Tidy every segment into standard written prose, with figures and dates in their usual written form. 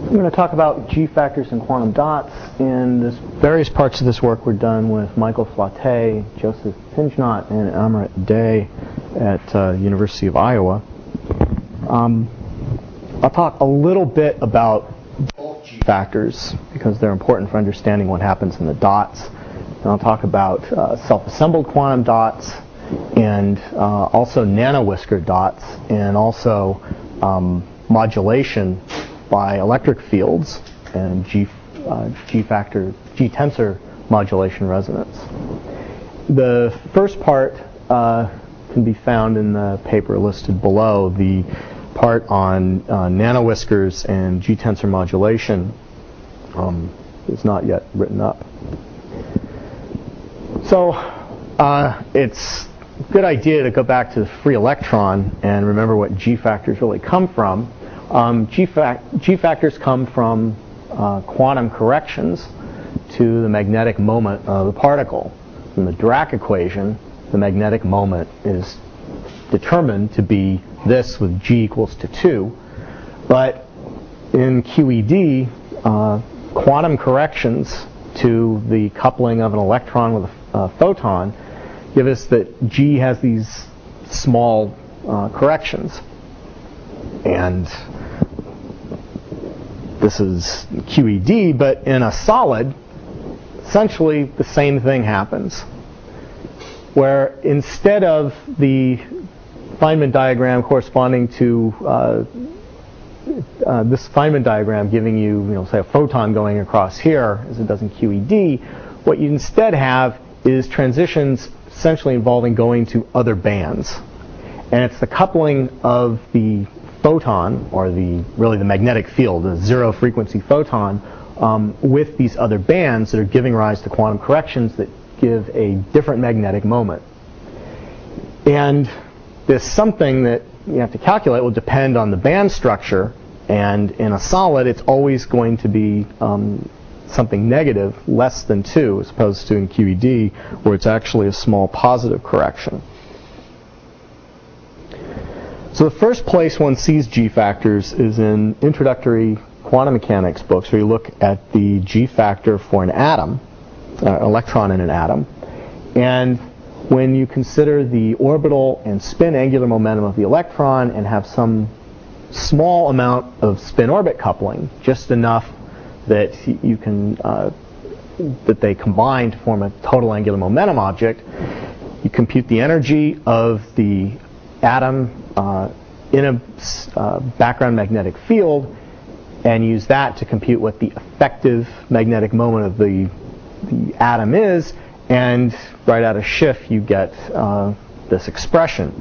I'm going to talk about G factors and quantum dots, and various parts of this work were done with Michael Flatte, Joseph Pingenot, and Amrit Day at University of Iowa. I'll talk a little bit about bulk G factors because they're important for understanding what happens in the dots. And I'll talk about self-assembled quantum dots and also nano-whisker dots, and also modulation by electric fields and G tensor modulation resonance. The first part can be found in the paper listed below. The part on nano-whiskers and G tensor modulation is not yet written up. So it's a good idea to go back to the free electron and remember what G factors really come from. G factors come from quantum corrections to the magnetic moment of the particle. In the Dirac equation, the magnetic moment is determined to be this with G equals to 2. But in QED, quantum corrections to the coupling of an electron with a photon give us that G has these small corrections. And this is QED, but in a solid, essentially the same thing happens. Where instead of the Feynman diagram corresponding to this Feynman diagram giving you, say, a photon going across here, as it does in QED, what you instead have is transitions essentially involving going to other bands. And it's the coupling of the photon, or really the magnetic field, the zero frequency photon, with these other bands that are giving rise to quantum corrections that give a different magnetic moment. And this something that you have to calculate will depend on the band structure, and in a solid it's always going to be something negative, less than 2, as opposed to in QED where it's actually a small positive correction. So the first place one sees G factors is in introductory quantum mechanics books, where you look at the G factor for an atom, electron in an atom, and when you consider the orbital and spin angular momentum of the electron and have some small amount of spin-orbit coupling, just enough that you can that they combine to form a total angular momentum object, you compute the energy of the atom in a background magnetic field and use that to compute what the effective magnetic moment of the atom is, and right out of Schiff you get this expression.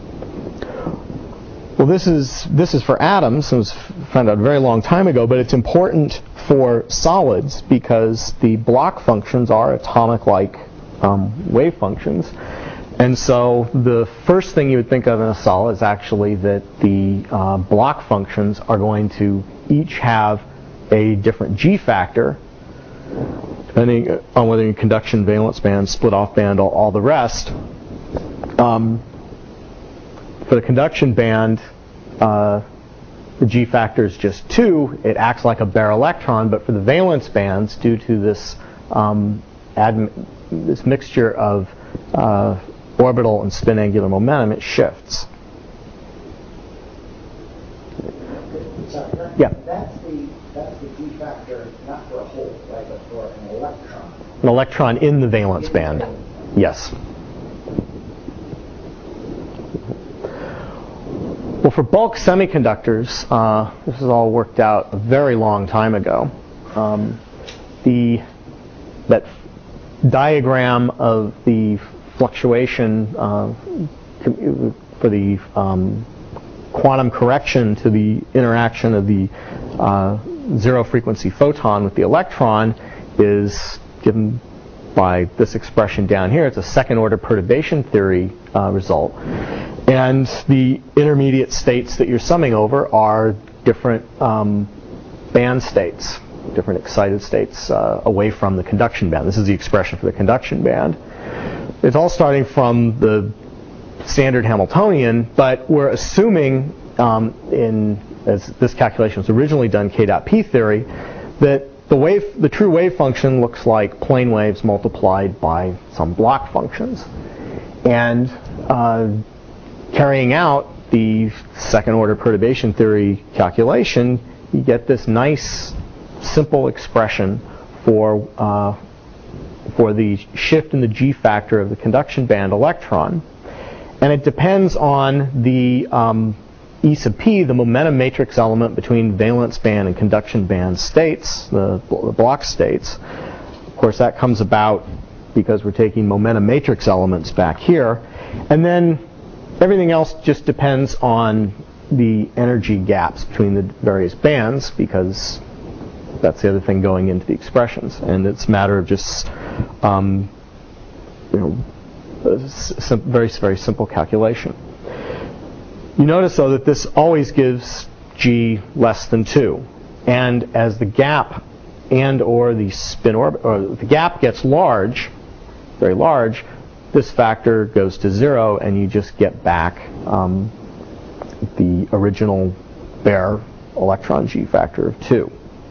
Well, this is for atoms. It was found out a very long time ago, but it's important for solids because the block functions are atomic-like wave functions. And so the first thing you would think of in a solid is actually that the block functions are going to each have a different G factor, depending on whether you're conduction, valence band, split-off band, all the rest. For the conduction band, the G factor is just 2. It acts like a bare electron, but for the valence bands, due to this this mixture of orbital and spin angular momentum, it shifts. Yeah. That's the G factor, not for a hole, right, but for an electron. An electron in the valence band. Yes. Well, for bulk semiconductors, this is all worked out a very long time ago. That diagram of the fluctuation for the quantum correction to the interaction of the zero frequency photon with the electron is given by this expression down here. It's a second order perturbation theory result. And the intermediate states that you're summing over are different band states, different excited states away from the conduction band. This is the expression for the conduction band. It's all starting from the standard Hamiltonian, but we're assuming as this calculation was originally done, K dot P theory, that the true wave function looks like plane waves multiplied by some block functions. And carrying out the second order perturbation theory calculation, you get this nice simple expression for the shift in the G factor of the conduction band electron. And it depends on the E sub p, the momentum matrix element between valence band and conduction band states, the block states. Of course, that comes about because we're taking momentum matrix elements back here. And then everything else just depends on the energy gaps between the various bands, because that's the other thing going into the expressions. And it's a matter of just very, very simple calculation. You notice, though, that this always gives G less than 2. And as the gap and or the spin orbit, or the gap gets large, very large, this factor goes to 0, and you just get back the original bare electron G factor of 2.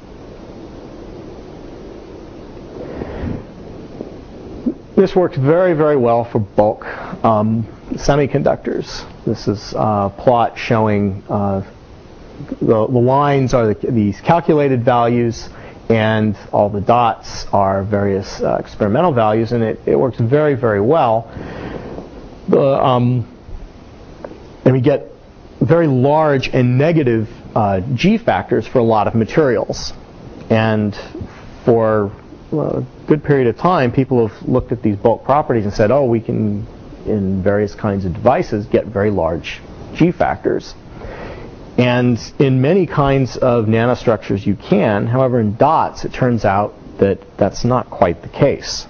This works very, very well for bulk semiconductors. This is a plot showing the lines are these calculated values, and all the dots are various experimental values, and it works very, very well. And we get very large and negative G factors for a lot of materials. And for a good period of time, people have looked at these bulk properties and said, oh, we can, in various kinds of devices, get very large G factors. And in many kinds of nanostructures you can. However, in dots, it turns out that that's not quite the case.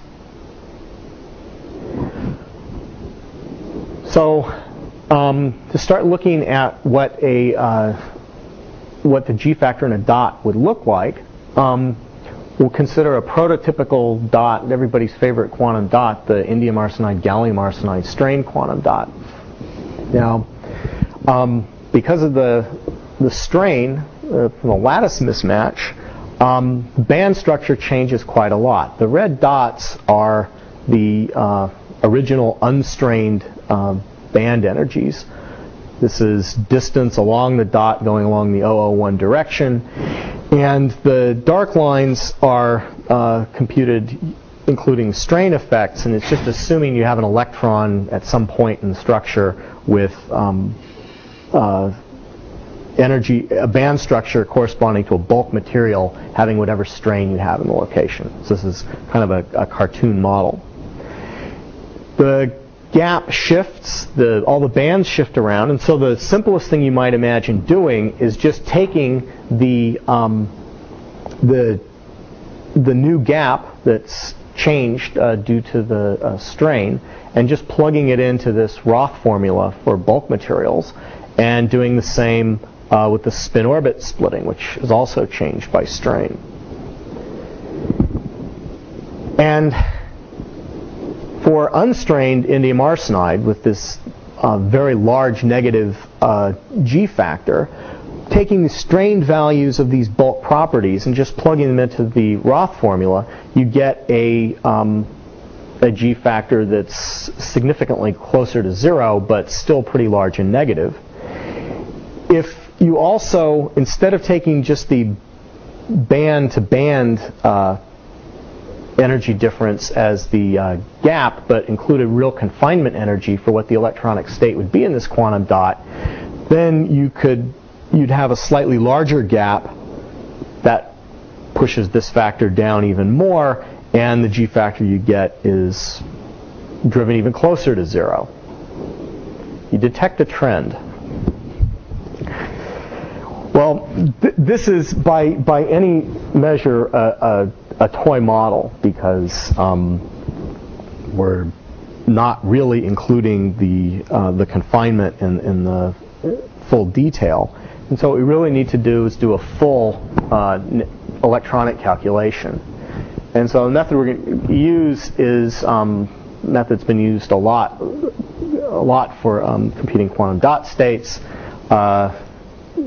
So to start looking at what the G factor in a dot would look like, we'll consider a prototypical dot, everybody's favorite quantum dot, the indium arsenide gallium arsenide strain quantum dot. Now, because of the strain from the lattice mismatch, band structure changes quite a lot. The red dots are the original unstrained band energies. This is distance along the dot going along the 001 direction. And the dark lines are computed including strain effects, and it's just assuming you have an electron at some point in the structure with energy, a band structure corresponding to a bulk material having whatever strain you have in the location. So this is kind of a cartoon model. The gap shifts, all the bands shift around, and so the simplest thing you might imagine doing is just taking the new gap that's changed due to the strain and just plugging it into this Roth formula for bulk materials, and doing the same with the spin orbit splitting, which is also changed by strain. And for unstrained indium arsenide with this very large negative G factor, taking the strained values of these bulk properties and just plugging them into the Roth formula, you get a G factor that's significantly closer to 0, but still pretty large and negative. If you also, instead of taking just the band-to-band energy difference as the gap, but included real confinement energy for what the electronic state would be in this quantum dot, then you'd have a slightly larger gap that pushes this factor down even more, and the G factor you get is driven even closer to 0. You detect a trend. Well, this is by any measure a toy model, because we're not really including the confinement in the full detail. And so what we really need to do is do a full electronic calculation. And so the method we're going to use is method that's been used a lot for computing quantum dot states.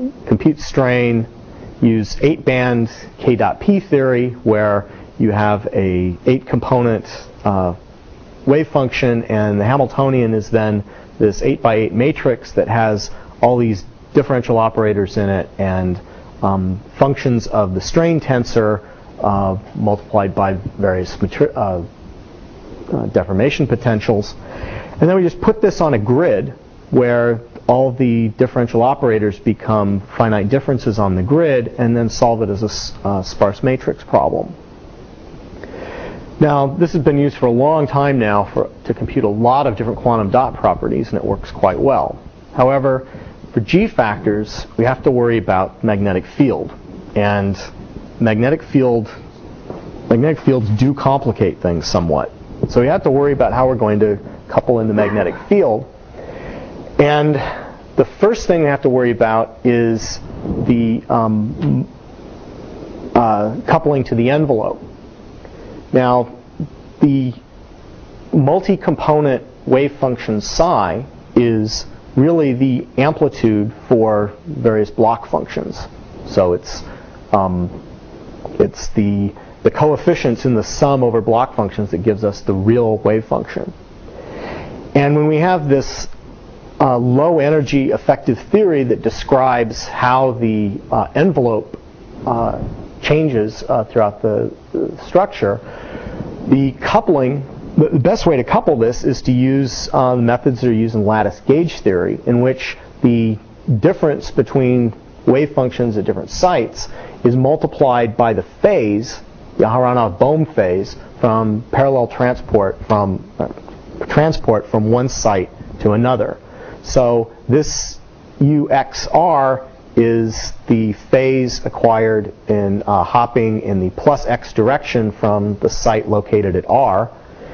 compute strain, use 8-band K.P theory, where you have a 8-component wave function, and the Hamiltonian is then this 8x8 matrix that has all these differential operators in it and functions of the strain tensor multiplied by various deformation potentials. And then we just put this on a grid where all the differential operators become finite differences on the grid, and then solve it as a sparse matrix problem. Now, this has been used for a long time now to compute a lot of different quantum dot properties, and it works quite well. However, for G factors, we have to worry about magnetic field. And magnetic fields do complicate things somewhat. So we have to worry about how we're going to couple in the magnetic field. And the first thing we have to worry about is the coupling to the envelope. Now, the multi-component wave function psi is really the amplitude for various block functions. So it's the coefficients in the sum over block functions that gives us the real wave function. And when we have this low energy effective theory that describes how the envelope changes throughout the structure, the best way to couple this is to use the methods that are used in lattice gauge theory, in which the difference between wave functions at different sites is multiplied by the phase, the Aharonov-Bohm phase, from parallel transport from one site to another. So this UXR is the phase acquired in hopping in the plus x direction from the site located at R.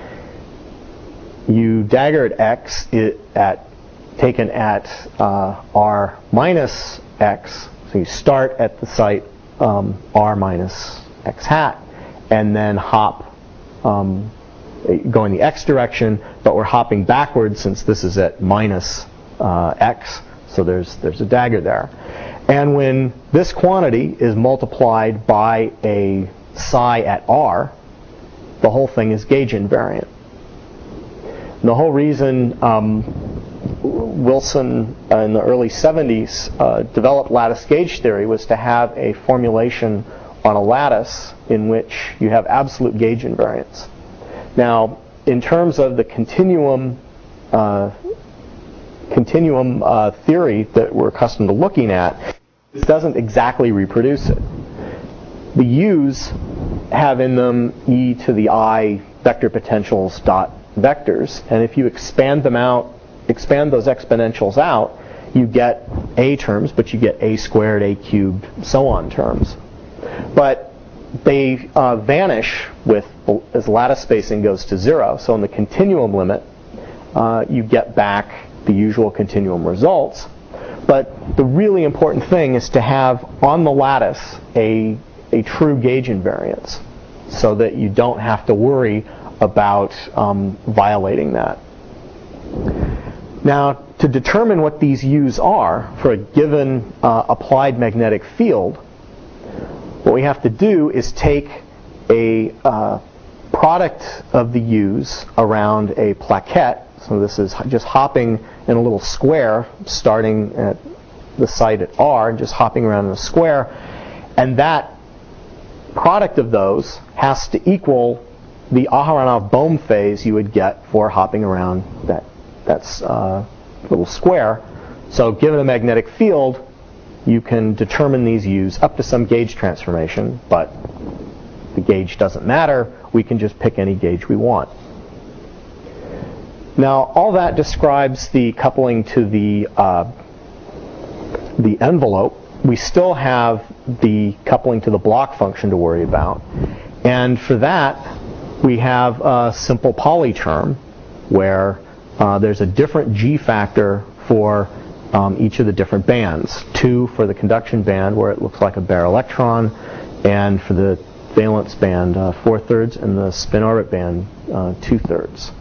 U dagger at x taken at R minus x. So you start at the site R minus x hat, and then hop going the x direction, but we're hopping backwards since this is at minus x, so there's a dagger there. And when this quantity is multiplied by a psi at R, the whole thing is gauge invariant. And the whole reason Wilson in the early 70s developed lattice gauge theory was to have a formulation on a lattice in which you have absolute gauge invariance. Now, in terms of the continuum theory that we're accustomed to looking at, this doesn't exactly reproduce it. The U's have in them e to the I vector potentials dot vectors, and if you expand those exponentials out, you get A terms, but you get A squared, A cubed, so on terms. But they vanish as lattice spacing goes to 0. So in the continuum limit, you get back the usual continuum results. But the really important thing is to have on the lattice a true gauge invariance, so that you don't have to worry about violating that. Now, to determine what these U's are for a given applied magnetic field, what we have to do is take a product of the U's around a plaquette. So this is just hopping in a little square, starting at the site at R, and just hopping around in a square. And that product of those has to equal the Aharonov-Bohm phase you would get for hopping around that little square. So given a magnetic field, you can determine these U's up to some gauge transformation, but the gauge doesn't matter. We can just pick any gauge we want. Now, all that describes the coupling to the envelope. We still have the coupling to the block function to worry about. And for that, we have a simple Pauli term where there's a different G factor for each of the different bands. 2 for the conduction band, where it looks like a bare electron, and for the valence band, 4/3, and the spin orbit band, 2/3.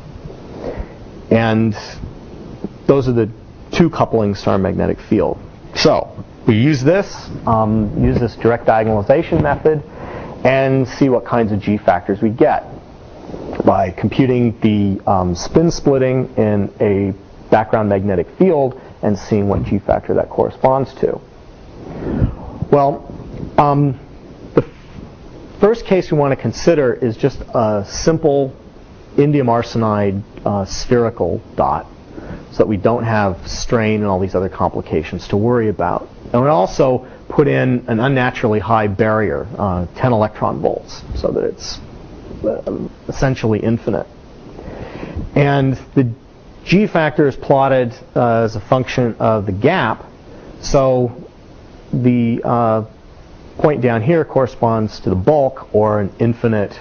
And those are the two couplings to our magnetic field. So, we use this direct diagonalization method and see what kinds of G factors we get by computing the spin splitting in a background magnetic field and seeing what G factor that corresponds to. Well, the first case we want to consider is just a simple indium arsenide spherical dot, so that we don't have strain and all these other complications to worry about. And we also put in an unnaturally high barrier, 10 electron volts, so that it's essentially infinite. And the G factor is plotted as a function of the gap, so the point down here corresponds to the bulk, or an infinite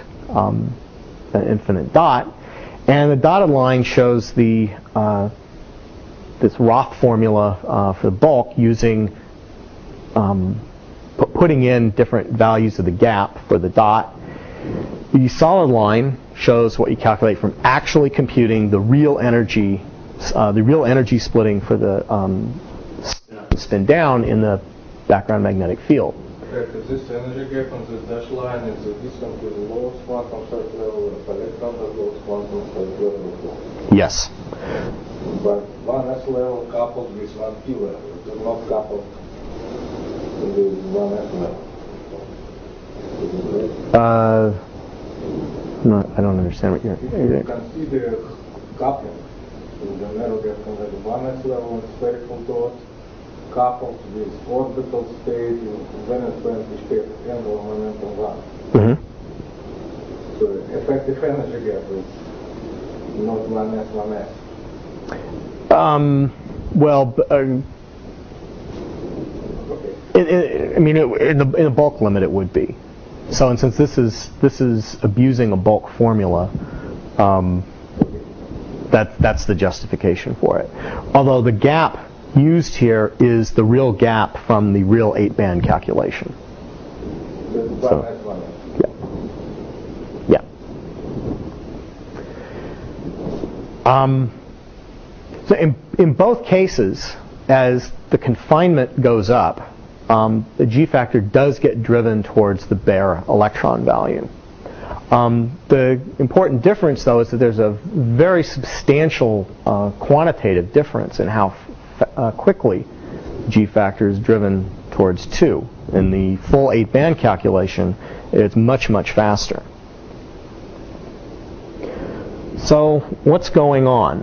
dot, and the dotted line shows the this Roth formula for the bulk using putting in different values of the gap for the dot. The solid line shows what you calculate from actually computing the real energy splitting for the spin down in the background magnetic field. Is this energy gap on the dashed line is the distance to the lowest quantum state level of electron, the lowest quantum state level of bulk? Yes. But one S level coupled with one P level. It is not coupled with one S level. No, I don't understand what you're If you consider coupling with the narrow gap from the one S level and spherical dot coupled with orbital state in Venus band which takes angular momentum 1. Mm-hmm. So effective energy gap is not 1S, 1S. In the bulk limit it would be. So, and since this is abusing a bulk formula, that's the justification for it. Although the gap used here is the real gap from the real 8-band calculation. So, yeah. So in both cases, as the confinement goes up, the G factor does get driven towards the bare electron value. The important difference, though, is that there's a very substantial quantitative difference in how quickly G factor is driven towards 2. In the full 8-band calculation, it's much, much faster. So what's going on?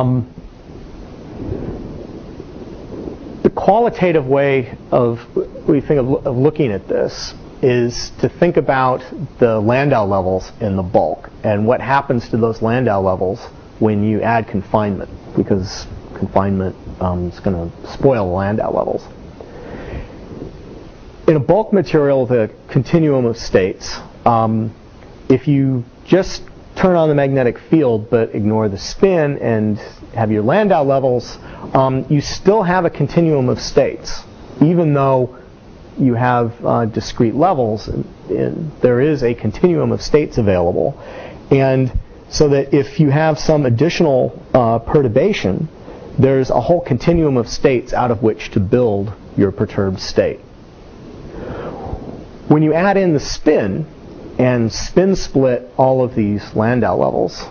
The qualitative way of looking at this is to think about the Landau levels in the bulk and what happens to those Landau levels when you add confinement, because confinement is going to spoil the Landau levels. In a bulk material with a continuum of states, if you just turn on the magnetic field but ignore the spin and have your Landau levels, you still have a continuum of states. Even though you have discrete levels, there is a continuum of states available. And so that if you have some additional perturbation, there's a whole continuum of states out of which to build your perturbed state. When you add in the spin and spin split all of these Landau levels,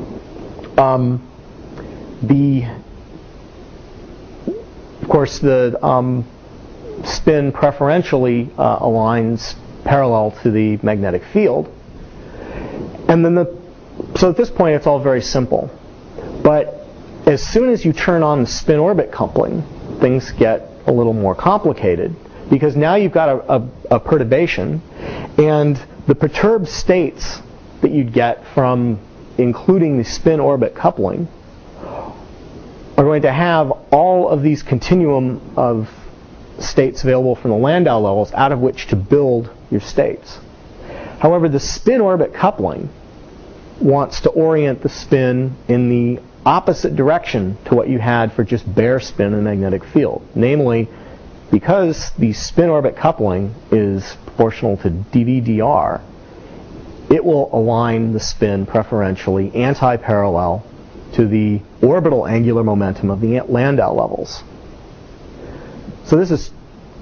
of course the spin preferentially aligns parallel to the magnetic field, and then so at this point it's all very simple. But as soon as you turn on the spin orbit coupling, things get a little more complicated, because now you've got a perturbation, and the perturbed states that you'd get from including the spin orbit coupling are going to have all of these continuum of states available from the Landau levels out of which to build your states. However, the spin orbit coupling wants to orient the spin in the opposite direction to what you had for just bare spin in the magnetic field. Namely, because the spin orbit coupling is proportional to dV/dr, it will align the spin preferentially anti-parallel to the orbital angular momentum of the Landau levels. So this is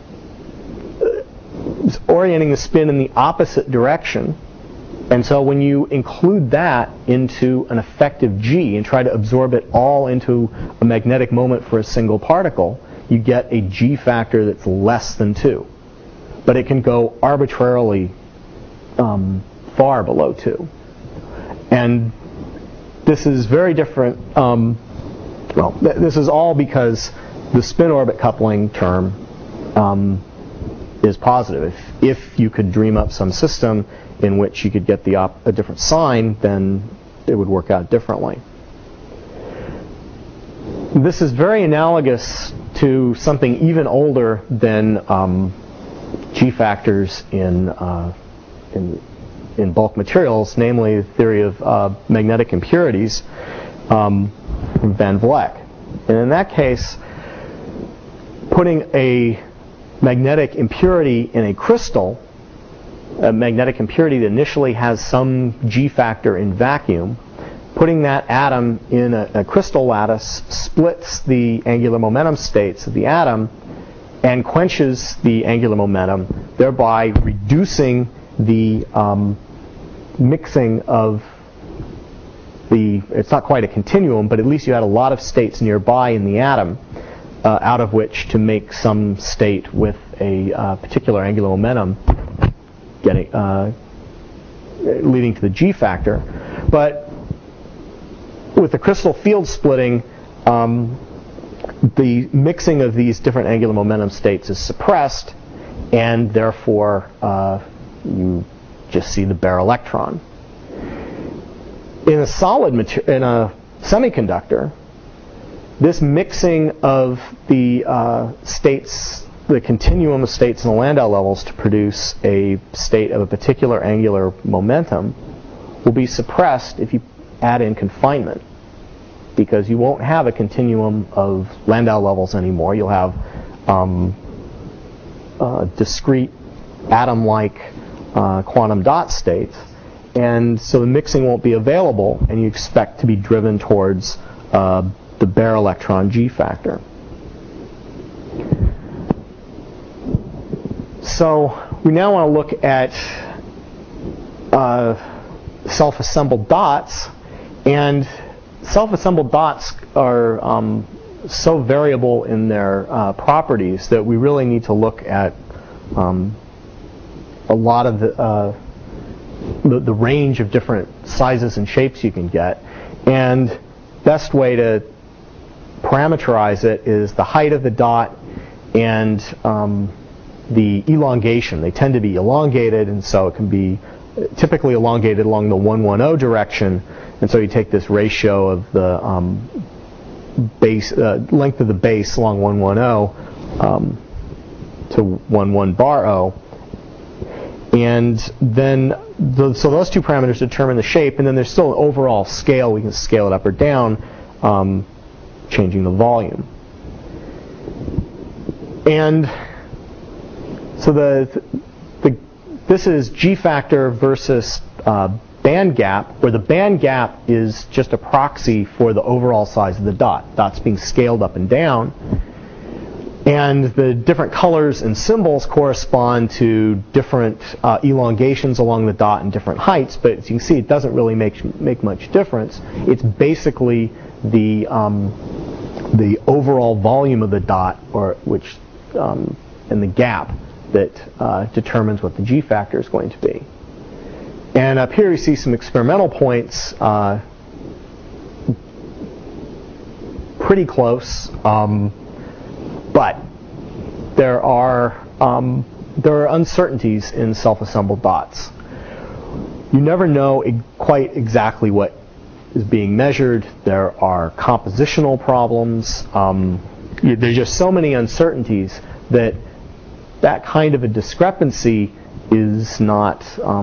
orienting the spin in the opposite direction. And so when you include that into an effective G and try to absorb it all into a magnetic moment for a single particle, you get a G factor that's less than 2. But it can go arbitrarily far below 2. And this is very different. This is all because the spin-orbit coupling term is positive. If you could dream up some system in which you could get a different sign, then it would work out differently. This is very analogous to something even older than G factors in bulk materials, namely the theory of magnetic impurities from Van Vleck. And in that case, putting a magnetic impurity in a crystal, a magnetic impurity that initially has some G factor in vacuum, putting that atom in a crystal lattice splits the angular momentum states of the atom and quenches the angular momentum, thereby reducing the mixing of it's not quite a continuum, but at least you had a lot of states nearby in the atom out of which to make some state with a particular angular momentum leading to the G factor. But with the crystal field splitting, the mixing of these different angular momentum states is suppressed, and therefore you just see the bare electron. In a semiconductor, this mixing of the states, the continuum of states in the Landau levels to produce a state of a particular angular momentum will be suppressed if you add in confinement, because you won't have a continuum of Landau levels anymore. You'll have discrete atom-like quantum dot states, and so the mixing won't be available, and you expect to be driven towards the bare electron G factor. So we now want to look at self-assembled dots, and self-assembled dots are so variable in their properties that we really need to look at a lot of the range of different sizes and shapes you can get. And best way to parameterize it is the height of the dot and the elongation. They tend to be elongated, and so it can be typically elongated along the 110 direction. And so you take this ratio of the length of the base along 110 to 11 bar O. And then, so those two parameters determine the shape, and then there's still an overall scale. We can scale it up or down, changing the volume. And so this is G factor versus band gap, where the band gap is just a proxy for the overall size of the dot. Dot's being scaled up and down. And the different colors and symbols correspond to different elongations along the dot and different heights, but as you can see, it doesn't really make much difference. It's basically the overall volume of the dot, and the gap that determines what the G factor is going to be. And up here you see some experimental points, pretty close. But there are uncertainties in self-assembled dots. You never know quite exactly what is being measured. There are compositional problems. There's just so many uncertainties that kind of a discrepancy is not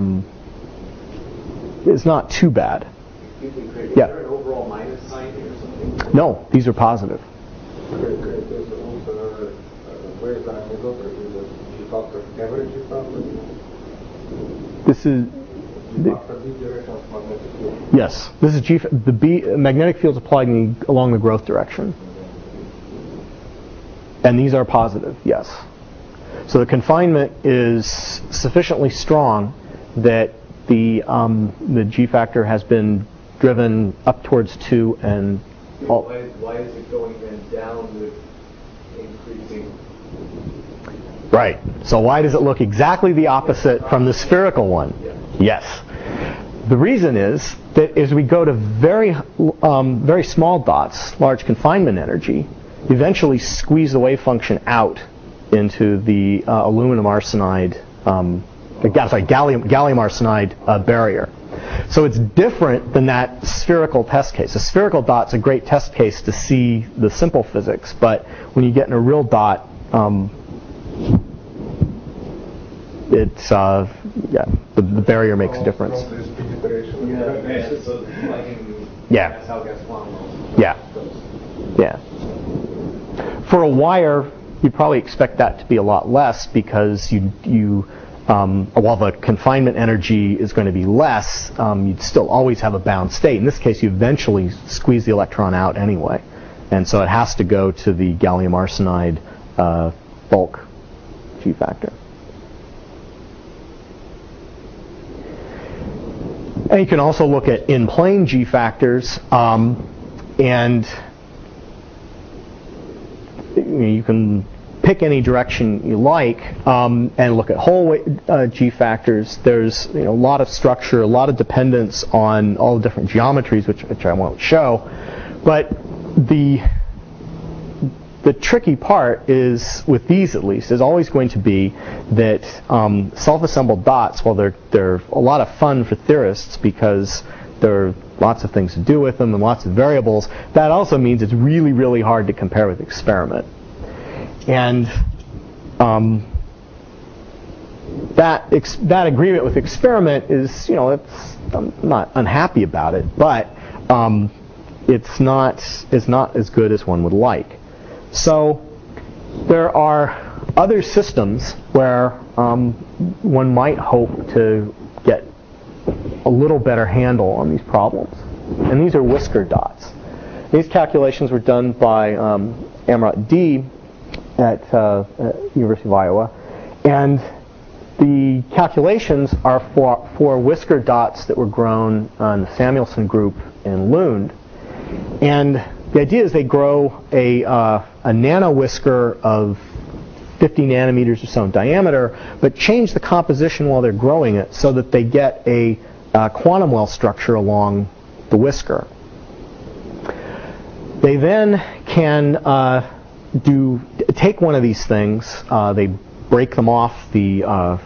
too bad. Excuse me, Craig, is Yeah. there an overall minus sign here or something? No, these are positive. There's also very diameter, G factor average G factor. This is G factor B direction of magnetic field. yes. This is magnetic fields applied along the growth direction, and these are positive. Yes. So the confinement is sufficiently strong that the G factor has been driven up towards 2 and Why is it going then down with increasing? right. So why does it look exactly the opposite from the spherical one? Yes. The reason is that as we go to very small dots, large confinement energy, you eventually squeeze the wave function out into the aluminum arsenide, gallium arsenide barrier. So it's different than that spherical test case. A spherical dot's a great test case to see the simple physics, but when you get in a real dot, it's the barrier makes a difference. Yeah. That's how gas quantum Yeah. Yeah. For a wire, you probably expect that to be a lot less because while the confinement energy is going to be less, you'd still always have a bound state. In this case, you eventually squeeze the electron out anyway, and so it has to go to the gallium arsenide bulk G factor. And you can also look at in-plane G factors, and you can pick any direction you like and look at whole G factors. There's a lot of structure, a lot of dependence on all the different geometries, which I won't show. But the tricky part is, with these at least, is always going to be that self-assembled dots, while they're a lot of fun for theorists because there are lots of things to do with them and lots of variables, that also means it's really, really hard to compare with experiment. And that agreement with experiment is, I'm not unhappy about it, but it's not as good as one would like. So there are other systems where one might hope to get a little better handle on these problems, and these are whisker dots. These calculations were done by Amrat D. at University of Iowa, and the calculations are for whisker dots that were grown on the Samuelson group in Lund. And the idea is they grow a nano whisker of 50 nanometers or so in diameter, but change the composition while they're growing it so that they get a quantum well structure along the whisker. They then can take one of these things. They break them off the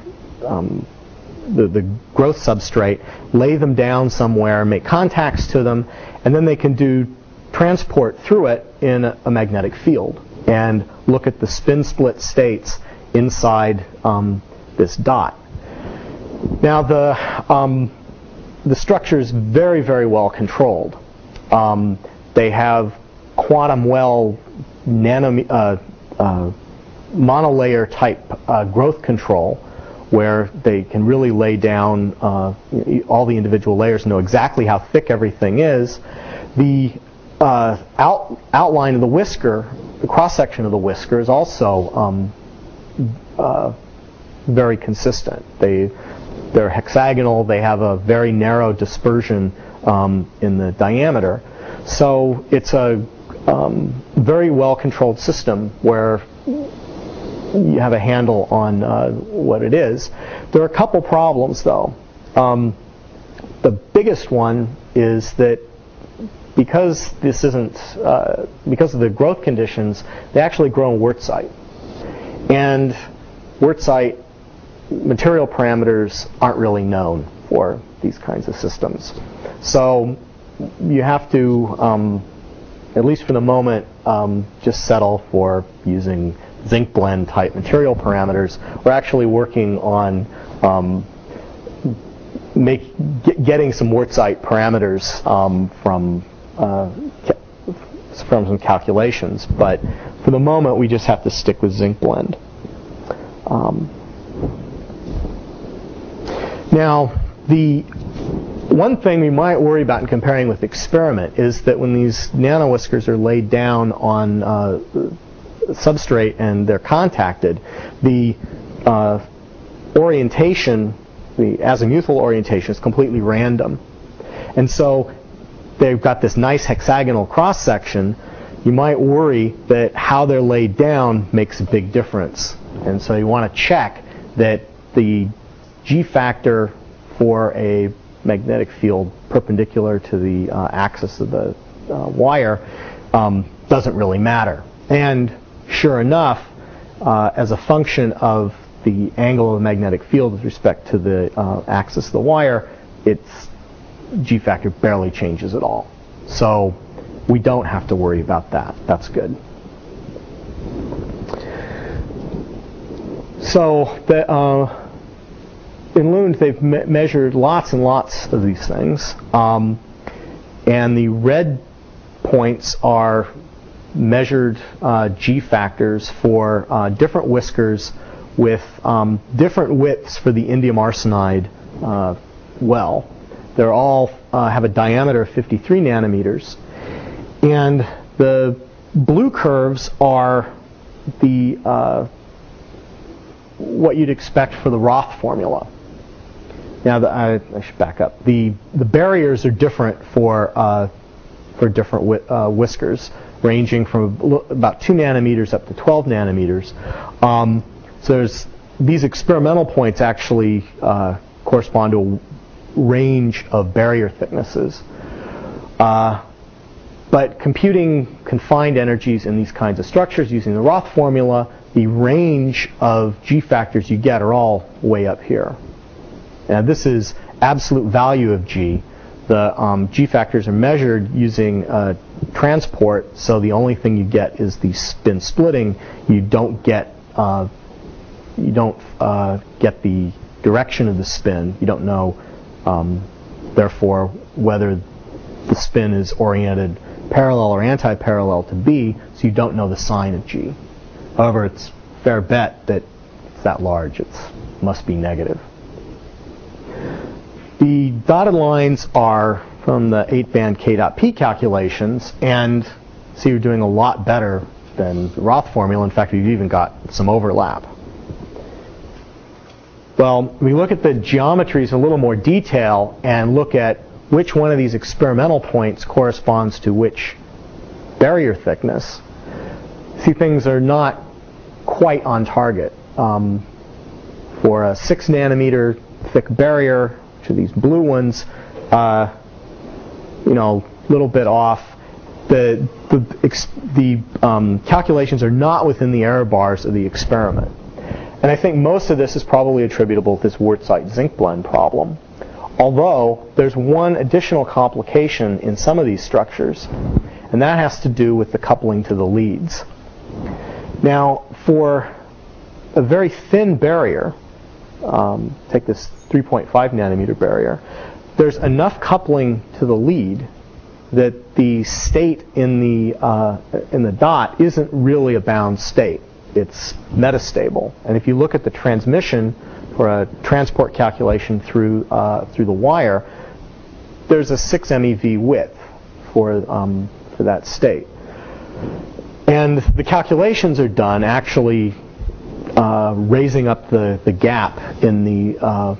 growth substrate, lay them down somewhere, make contacts to them, and then they can do transport through it in a magnetic field and look at the spin split states inside this dot. Now the structure is very, very well controlled. They have quantum well monolayer type growth control, where they can really lay down all the individual layers, know exactly how thick everything is. The outline of the whisker, the cross section of the whisker, is also very consistent. They're hexagonal. They have a very narrow dispersion in the diameter. So it's a very well-controlled system where you have a handle on what it is. There are a couple problems, though. The biggest one is that because this isn't because of the growth conditions, they actually grow in Wurtzite, and Wurtzite material parameters aren't really known for these kinds of systems. So you have to, at least for the moment, just settle for using zinc blende type material parameters. We're actually working on getting some Wurtzite parameters from some calculations, but for the moment we just have to stick with zinc blende. Now, the one thing we might worry about in comparing with experiment is that when these nanowhiskers are laid down on substrate and they're contacted, the orientation, the azimuthal orientation, is completely random. And so they've got this nice hexagonal cross section. You might worry that how they're laid down makes a big difference. And so you want to check that the G factor for a magnetic field perpendicular to the axis of the wire doesn't really matter. And sure enough, as a function of the angle of the magnetic field with respect to the axis of the wire, its G factor barely changes at all. So we don't have to worry about that. That's good. So in Lund, they've measured lots and lots of these things. And the red points are measured G factors for different whiskers with different widths for the indium arsenide well. They're all have a diameter of 53 nanometers. And the blue curves are the what you'd expect for the Roth formula. Now, I should back up. The barriers are different for different whiskers, ranging from about 2 nanometers up to 12 nanometers. So there's these experimental points actually correspond to a range of barrier thicknesses. But computing confined energies in these kinds of structures using the Roth formula, the range of G factors you get are all way up here. Now this is absolute value of G. The G factors are measured using transport, so the only thing you get is the spin splitting. You don't get the direction of the spin. You don't know, therefore, whether the spin is oriented parallel or anti-parallel to B, so you don't know the sign of G. However, it's fair bet that it's that large. It must be negative. The dotted lines are from the 8-band K.P calculations, and see you're doing a lot better than the Roth formula. In fact, we've even got some overlap. Well, we look at the geometries in a little more detail and look at which one of these experimental points corresponds to which barrier thickness. See, things are not quite on target. For a 6 nanometer thick barrier, which are these blue ones, a little bit off. The calculations are not within the error bars of the experiment. And I think most of this is probably attributable to this Wurtzite zinc blend problem. Although there's one additional complication in some of these structures, and that has to do with the coupling to the leads. Now, for a very thin barrier, take this 3.5 nanometer barrier, there's enough coupling to the lead that the state in the dot isn't really a bound state. It's metastable. And if you look at the transmission for a transport calculation through the wire, there's a 6 MeV width for that state. And the calculations are done actually raising up the gap in the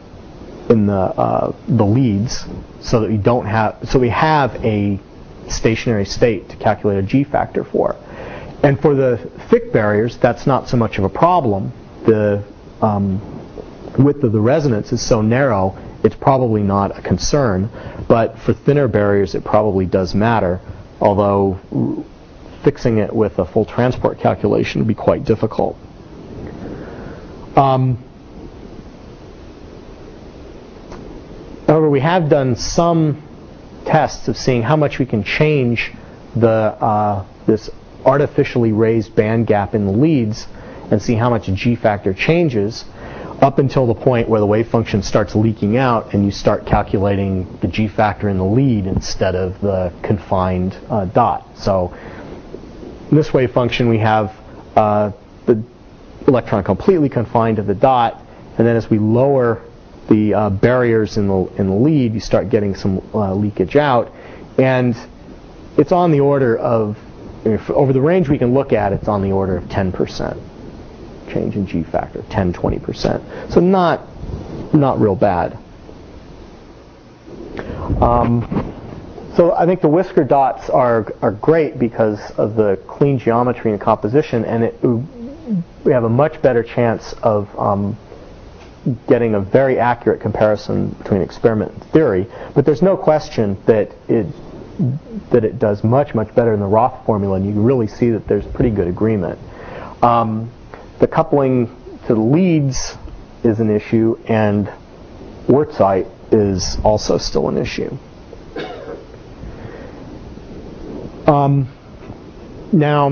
leads, so that we have a stationary state to calculate a G factor for. And for the thick barriers, that's not so much of a problem. The width of the resonance is so narrow, it's probably not a concern. But for thinner barriers, it probably does matter, although fixing it with a full transport calculation would be quite difficult. However, we have done some tests of seeing how much we can change this artificially raised band gap in the leads and see how much G factor changes up until the point where the wave function starts leaking out and you start calculating the G factor in the lead instead of the confined dot. So in this wave function we have the electron completely confined to the dot, and then as we lower the barriers in the lead, you start getting some leakage out, and it's on the order of over the range we can look at, it's on the order of 10% change in G factor, 10, 20%. So not real bad. So I think the whisker dots are great because of the clean geometry and composition, and we have a much better chance of getting a very accurate comparison between experiment and theory. But there's no question that it does much, much better in the Roth formula, and you can really see that there's pretty good agreement. The coupling to the leads is an issue, and Wurtzite is also still an issue. Now,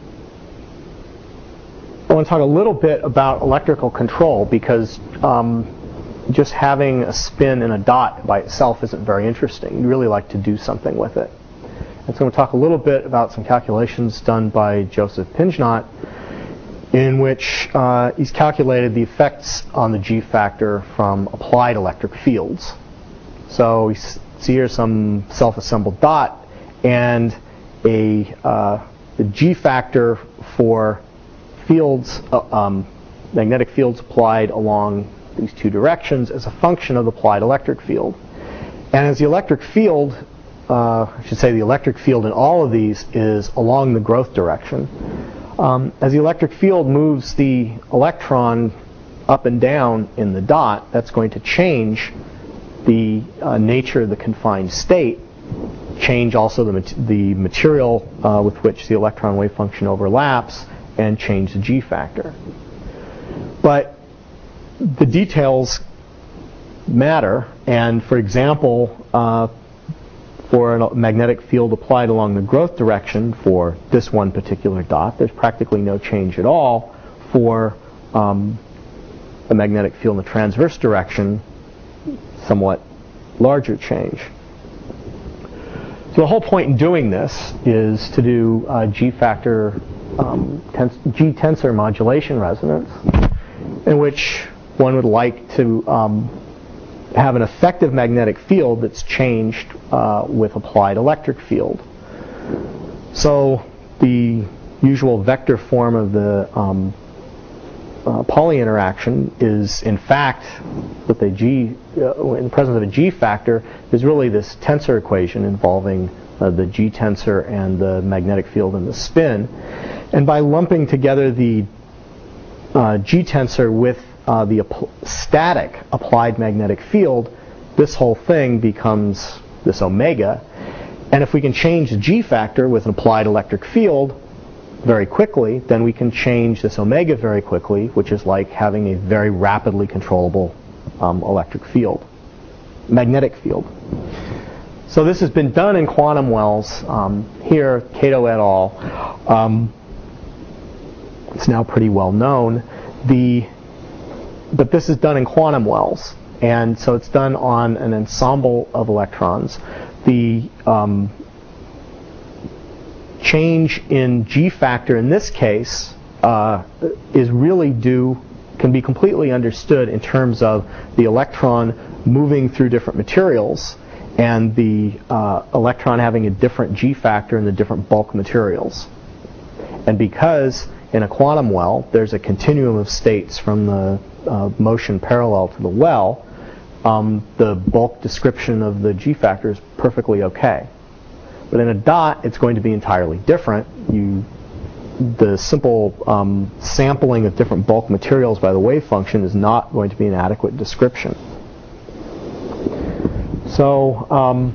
I want to talk a little bit about electrical control, because just having a spin and a dot by itself isn't very interesting. You really like to do something with it. And so I'm going to talk a little bit about some calculations done by Joseph Pingenot, in which he's calculated the effects on the G factor from applied electric fields. So you see here some self-assembled dot, and the G factor for fields, magnetic fields applied along these two directions is a function of the applied electric field. And as the electric field, I should say the electric field in all of these is along the growth direction. As the electric field moves the electron up and down in the dot, that's going to change the nature of the confined state, change also the material with which the electron wave function overlaps, and change the G factor. But the details matter, and for example, for a magnetic field applied along the growth direction for this one particular dot, there's practically no change at all. For a magnetic field in the transverse direction, somewhat larger change. So the whole point in doing this is to do G factor G tensor modulation resonance, in which one would like to have an effective magnetic field that's changed with applied electric field. So the usual vector form of the Pauli interaction is, in fact, with a G, in the presence of a G factor, is really this tensor equation involving the G tensor and the magnetic field and the spin. And by lumping together the G tensor with the static applied magnetic field, this whole thing becomes this omega. And if we can change the G factor with an applied electric field very quickly, then we can change this omega very quickly, which is like having a very rapidly controllable electric field, magnetic field. So this has been done in quantum wells. Here, Kato et al. It's now pretty well known. But this is done in quantum wells, and so it's done on an ensemble of electrons. The change in G factor in this case is really can be completely understood in terms of the electron moving through different materials and the electron having a different G factor in the different bulk materials. And because in a quantum well there's a continuum of states from the motion parallel to the well, the bulk description of the G factor is perfectly okay. But in a dot, it's going to be entirely different. The simple sampling of different bulk materials by the wave function is not going to be an adequate description. So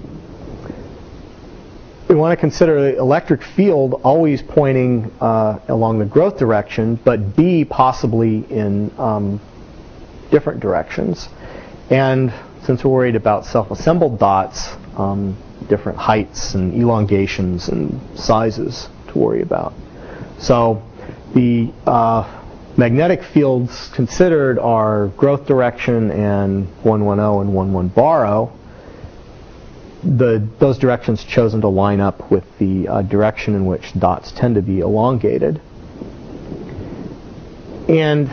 we want to consider the electric field always pointing along the growth direction, but B possibly in different directions. And since we're worried about self-assembled dots, different heights and elongations and sizes to worry about. So the magnetic fields considered are growth direction and 110 and 11 baro. Those directions chosen to line up with the direction in which dots tend to be elongated. And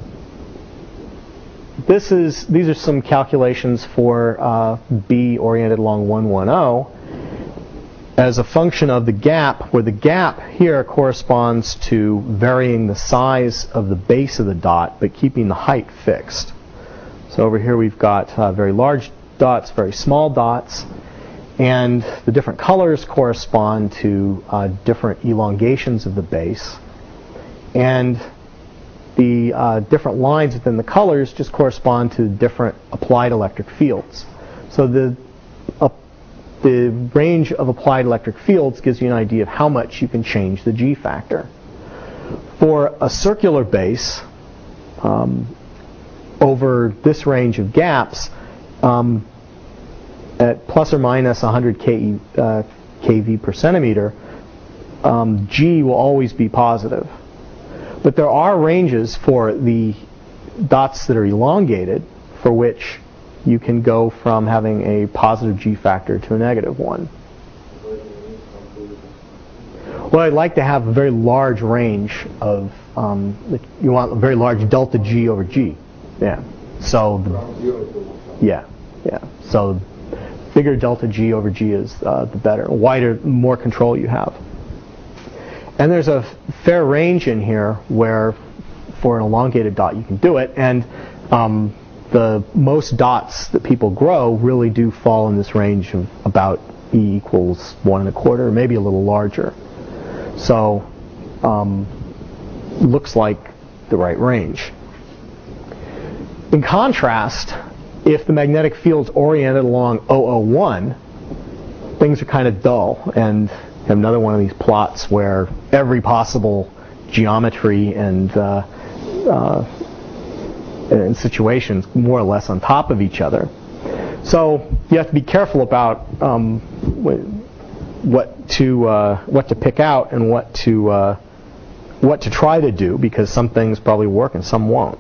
these are some calculations for B oriented along 110. as a function of the gap, where the gap here corresponds to varying the size of the base of the dot, but keeping the height fixed. So over here we've got very large dots, very small dots, and the different colors correspond to different elongations of the base. And the different lines within the colors just correspond to different applied electric fields. So the range of applied electric fields gives you an idea of how much you can change the G factor. For a circular base, over this range of gaps, at plus or minus 100 kV per centimeter, G will always be positive. But there are ranges for the dots that are elongated, for which you can go from having a positive G factor to a negative one. Well, I'd like to have a very large range of, you want a very large delta G over G. Yeah. So, So bigger delta G over G is the better. Wider, more control you have. And there's a fair range in here where for an elongated dot you can do it. And the most dots that people grow really do fall in this range of about E equals 1 1/4, maybe a little larger. So looks like the right range. In contrast, if the magnetic field's oriented along 001, things are kind of dull, and have another one of these plots where every possible geometry and situations more or less on top of each other. So you have to be careful about what to pick out and what to try to do, because some things probably work and some won't.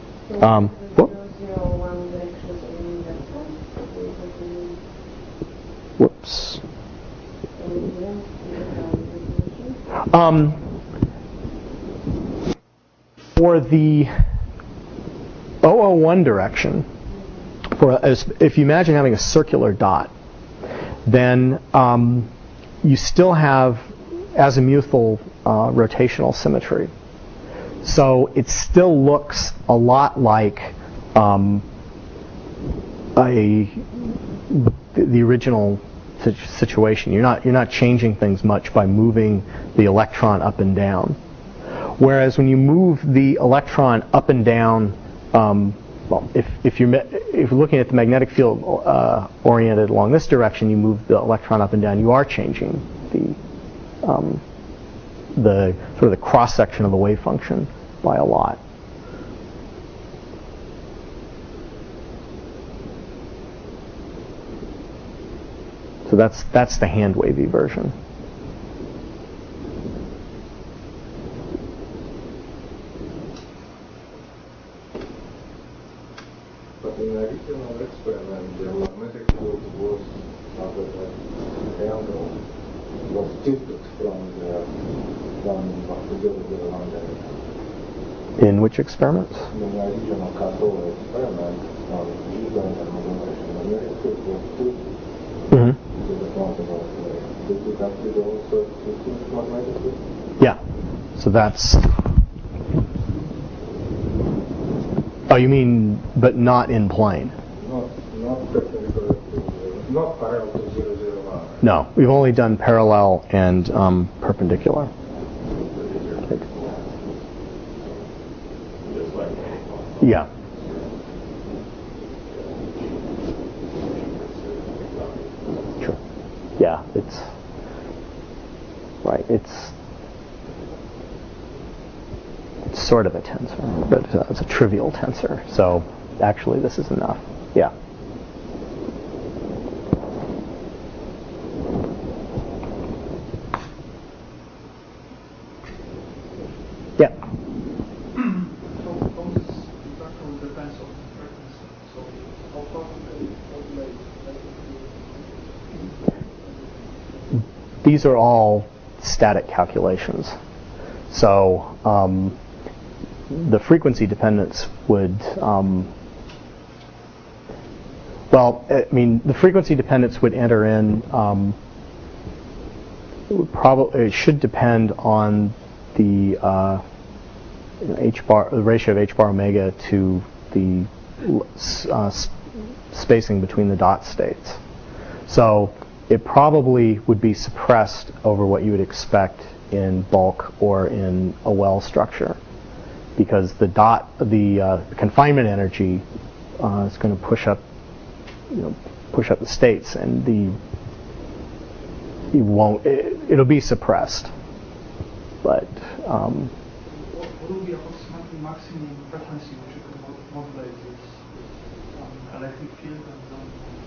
Whoops. For the 001 direction, if you imagine having a circular dot, then you still have azimuthal rotational symmetry. So it still looks a lot like the original situation. You're not changing things much by moving the electron up and down. Whereas when you move the electron up and down, if you're looking at the magnetic field oriented along this direction, you move the electron up and down. You are changing the sort of the cross section of the wave function by a lot. So that's the hand wavy version. But in the original experiment, the magnetic field was the angle was tilted from the 1 direction. In which experiments? In the original control experiment, magnetic field was tilted. Mm-hmm. Did you consider also tilting magnetic field? Yeah. So that's. Oh, you mean, but not in plane? Not perpendicular to, not parallel to 001. No, we've only done parallel and perpendicular. Yeah. Sure. Yeah, it's right. It's sort of a tensor, but it's a trivial tensor. So actually, this is enough. Yeah. Yeah. So this factor depends on the frequency. So how far we can calculate that? These are all static calculations. So the frequency dependence would, the frequency dependence would enter in it should depend on the h bar, the ratio of h bar omega to the spacing between the dot states. So it probably would be suppressed over what you would expect in bulk or in a well structure, because the confinement energy is going to push up the states, and it'll be suppressed. But what will be approximately maximum frequency which you can modulate this electric field and zone?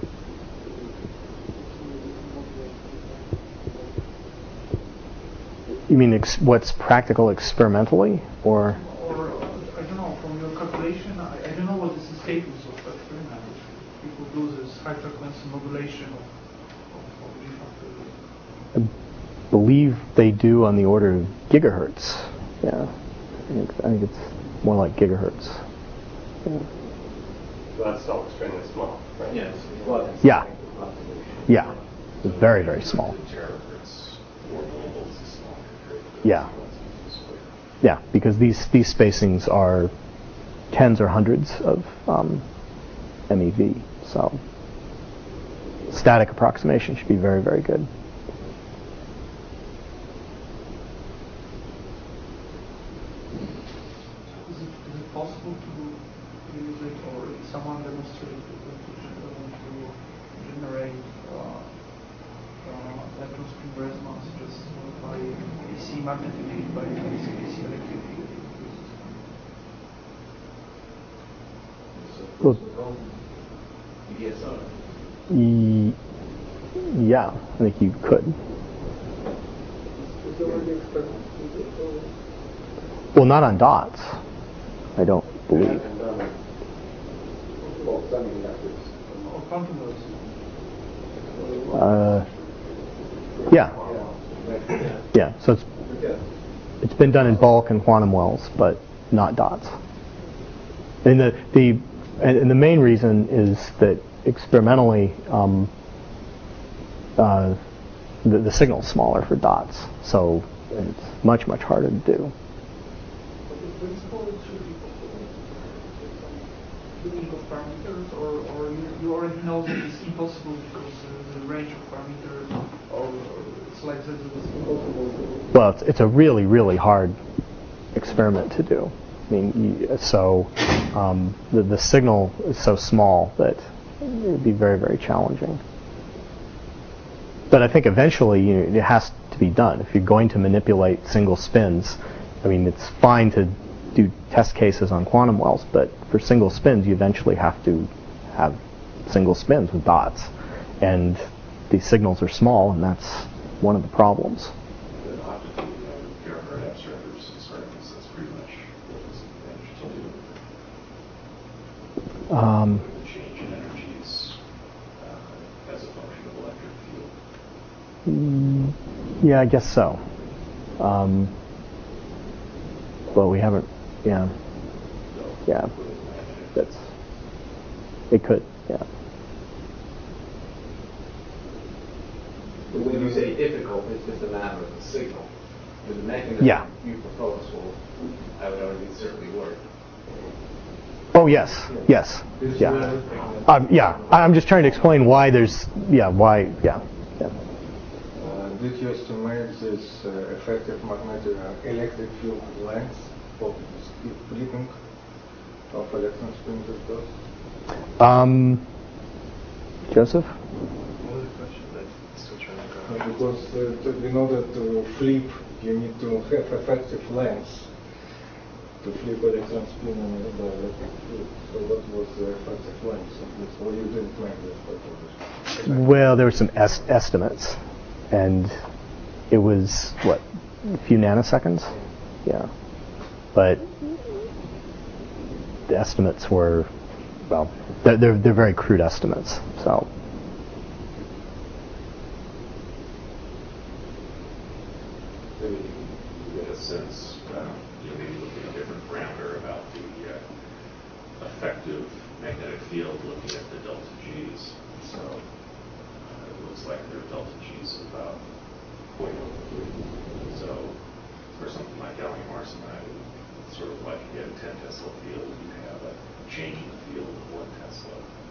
You mean what's practical experimentally, or? Or I don't know, from your calculation, I don't know what is the status of experiment. People do this high frequency modulation of G factor. I believe they do on the order of gigahertz. Yeah, I think it's more like gigahertz. Yeah. So that's still extremely small, right? Yes. Yeah. Yeah. It's very, very small. Yeah. Yeah, because these spacings are tens or hundreds of MeV, so static approximation should be very, very good. Is it possible to use it, or someone demonstrated to generate electron spin resonance just by AC magnetic field, by AC electric field? Well, ESR. yeah, I think you could. Well, not on dots, I don't believe. Well, semiconductors. Or quantum dots? Yeah. Yeah, so it's been done in bulk and quantum wells, but not dots. And the main reason is that experimentally the signal's smaller for dots, so it's much, much harder to do. Parameters, or you already know that it's impossible because the range of parameters, or it's like that it's impossible. Well, it's a really, really hard experiment to do. I mean, the signal is so small that it would be very, very challenging. But I think eventually it has to be done. If you're going to manipulate single spins, I mean, it's fine to do test cases on quantum wells, but for single spins, you eventually have to have single spins with dots. And these signals are small, and that's one of the problems. That's pretty much what it's managed to do. The change in energies as a function of electric field. Yeah, I guess so. Well, we haven't. Yeah. Yeah. It could. Yeah. When you say difficult, it's just a matter of the signal. The mechanism you propose will, I would argue, certainly work. Oh yes, yes, yeah, yeah. I'm just trying to explain why there's, why. Did you estimate this effective magnetic electric field length for splitting of electron spin vectors? Joseph? What was the question? I'm still trying to go. Because in order to flip, you need to have effective length to flip electron spin in the electric field. So what was the effective length of this? Or you didn't make this calculation? Well, there were some estimates, and it was a few nanoseconds. Yeah, but the estimates were, well, they're very crude estimates. So. Maybe you get a sense, maybe looking at a different parameter about the effective magnetic field, looking at the delta G's. So it looks like their delta G's about 0.01 arsenide, sort of like if you had a 10 Tesla field, you have a change in the field of 1 Tesla.